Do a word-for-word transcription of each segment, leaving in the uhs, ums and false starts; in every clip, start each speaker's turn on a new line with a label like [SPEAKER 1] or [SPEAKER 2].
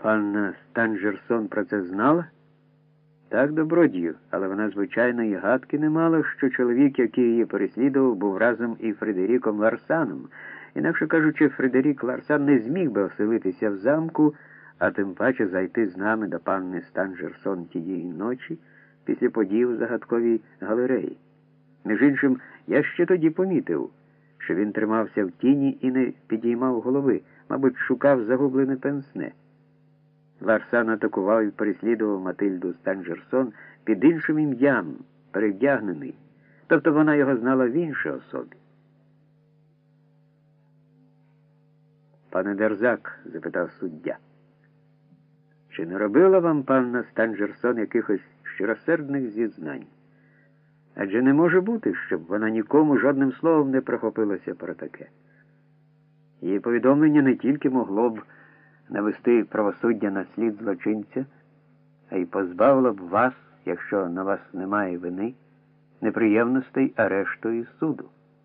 [SPEAKER 1] Панна Станджерсон про це знала? Так, добродію, але вона, звичайно, і гадки не мала, що чоловік, який її переслідував, був разом із Фредеріком Ларсаном. Інакше кажучи, Фредерік Ларсан не зміг би оселитися в замку, а тим паче зайти з нами до панни Станджерсон тієї ночі після подій у загадковій галереї. Між іншим, я ще тоді помітив, що він тримався в тіні і не підіймав голови, мабуть, шукав загублене пенсне. Ларсан атакував і переслідував Матильду Станджерсон під іншим ім'ям, перевдягнений. Тобто вона його знала в іншій особі. «Пане Дерзак», – запитав суддя, – «чи не робила вам панна Станджерсон якихось щиросердних зізнань? Адже не може бути, щоб вона нікому жодним словом не прохопилася про таке. Її повідомлення не тільки могло б навести правосуддя на слід злочинця, а й позбавило б вас, якщо на вас немає вини, неприємностей арешту і суду».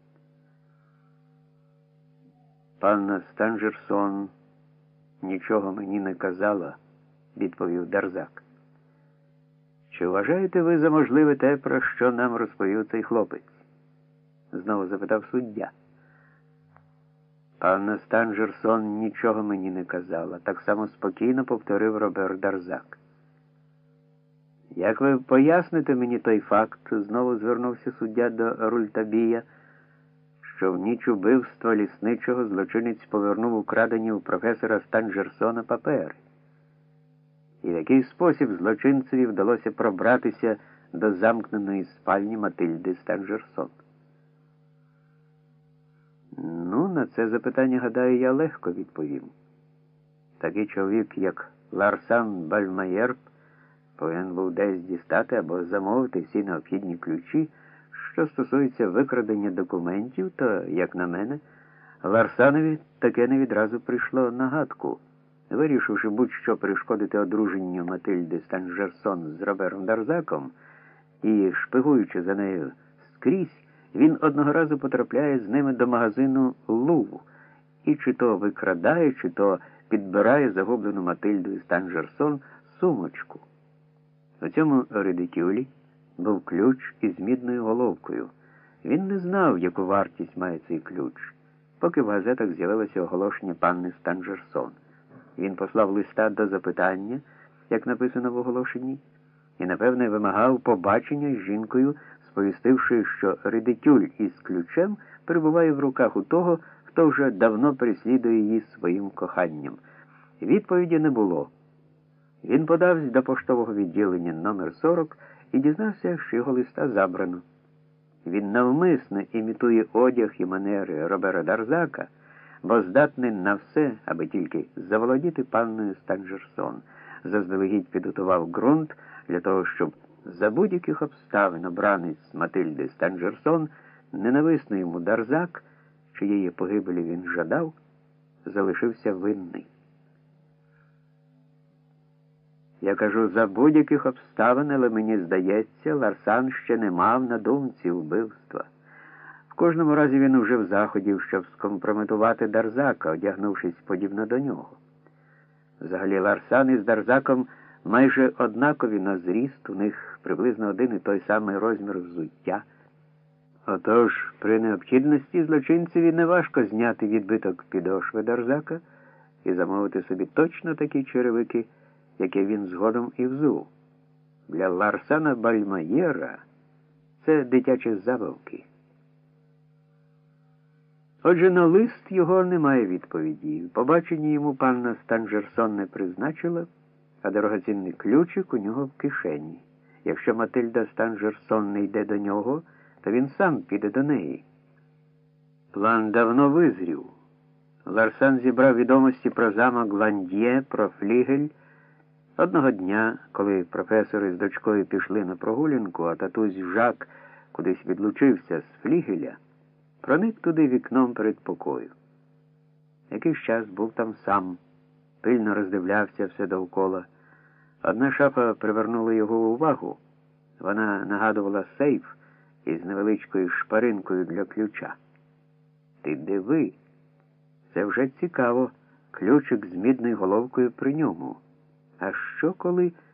[SPEAKER 1] «Панна Станджерсон нічого мені не казала», – відповів Дерзак. «Чи вважаєте ви за можливе те, про що нам розповів цей хлопець?» – знову запитав суддя. «Панна Станджерсон нічого мені не казала», – так само спокійно повторив Робер Дерзак. «Як ви поясните мені той факт?» – знову звернувся суддя до Рультабія, що в ніч убивства лісничого злочинець повернув украдені у професора Станджерсона папери. І в який спосіб злочинцеві вдалося пробратися до замкненої спальні Матильди Станджерсон? Ну, на це запитання, гадаю, я легко відповім. Такий чоловік, як Ларсан Бальмаєр, повинен був десь дістати або замовити всі необхідні ключі. Що стосується викрадення документів, то, як на мене, Ларсанові таке не відразу прийшло на гадку. Вирішивши будь-що перешкодити одруженню Матильди Станджерсон з Робером Дерзаком і шпигуючи за нею скрізь, він одного разу потрапляє з ними до магазину «Лув» і чи то викрадає, чи то підбирає загублену Матильду Станджерсон сумочку. У цьому редикюлі був ключ із мідною головкою. Він не знав, яку вартість має цей ключ, поки в газетах з'явилося оголошення панни Станджерсон. Він послав листа до запитання, як написано в оголошенні, і, напевне, вимагав побачення з жінкою, сповістивши, що редикюль із ключем перебуває в руках у того, хто вже давно переслідує її своїм коханням. Відповіді не було. Він подався до поштового відділення номер сорок і дізнався, що його листа забрано. Він навмисно імітує одяг і манери Робера Дерзака, бо здатний на все, аби тільки заволодіти панною Станджерсон. Заздалегідь підготував ґрунт для того, щоб за будь-яких обставин обранець Матильди Станджерсон, ненависний йому Дерзак, чиєї погибелі він жадав, залишився винний. Я кажу, за будь-яких обставин, але мені здається, Ларсан ще не мав на думці вбивства. В кожному разі він уже в заході, щоб скомпрометувати Дерзака, одягнувшись подібно до нього. Взагалі, Ларсан із Дерзаком майже однакові на зріст, у них приблизно один і той самий розмір взуття. Отож, при необхідності злочинцеві неважко зняти відбиток підошви Дерзака і замовити собі точно такі черевики, яке він згодом і взув. Для Ларсана Бальмаєра це дитячі забавки. Отже, на лист його немає відповіді. Побачення йому панна Станджерсон не призначила, а дорогоцінний ключик у нього в кишені. Якщо Матильда Станджерсон не йде до нього, то він сам піде до неї. План давно визрів. Ларсан зібрав відомості про замок Ланд'є, про флігель. Одного дня, коли професори з дочкою пішли на прогулянку, а татусь Жак кудись відлучився з флігеля, проник туди вікном перед покою. Якийсь час був там сам, пильно роздивлявся все довкола. Одна шафа привернула його увагу. Вона нагадувала сейф із невеличкою шпаринкою для ключа. Ти диви, це вже цікаво, ключик з мідною головкою при ньому. А що коли